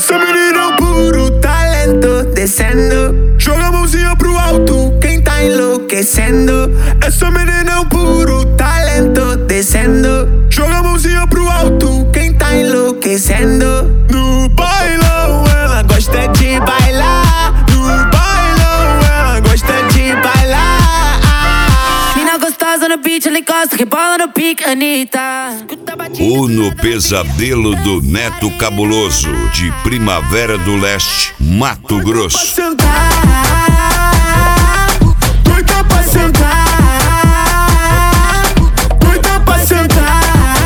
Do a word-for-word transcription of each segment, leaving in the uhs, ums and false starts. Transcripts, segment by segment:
Essa menina é um puro talento, descendo. Joga a mãozinha pro alto, quem tá enlouquecendo. Essa menina é um puro talento, descendo. Joga a mãozinha pro alto, quem tá enlouquecendo. No bailão ela gosta de bailar. No bailão ela gosta de bailar. Mina gostosa no beat, ela encosta, rebola no pique, Anitta. Uno Pesadelo do Neto Cabuloso, de Primavera do Leste, Mato Grosso. Doida pra sentar, doida pra sentar.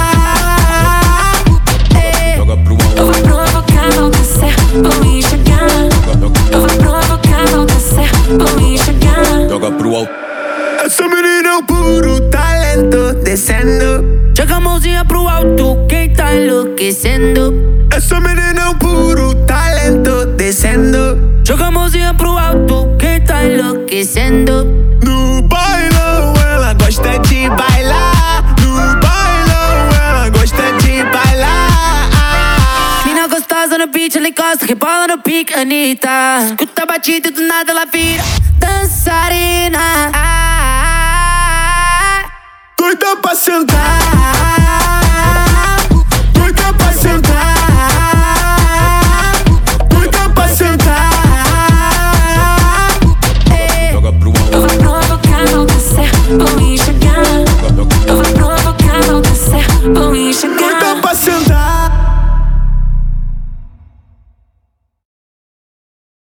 Joga pro alto. Eu vou provocar, vou descer, vou me enxergar. Eu vou provocar, vou descer, vou me enxergar. Joga pro alto. Essa menina é um puro talento, descendo. Joga a mãozinha pro alto, quem tá enlouquecendo. Essa menina é um puro talento, descendo. Joga a mãozinha pro alto, quem tá enlouquecendo. No bailão ela gosta de bailar. No bailão ela gosta de bailar. Mina gostosa no beat, ela encosta, rebola no pique, Anitta. Escuta a batida e do nada ela vira dançarina.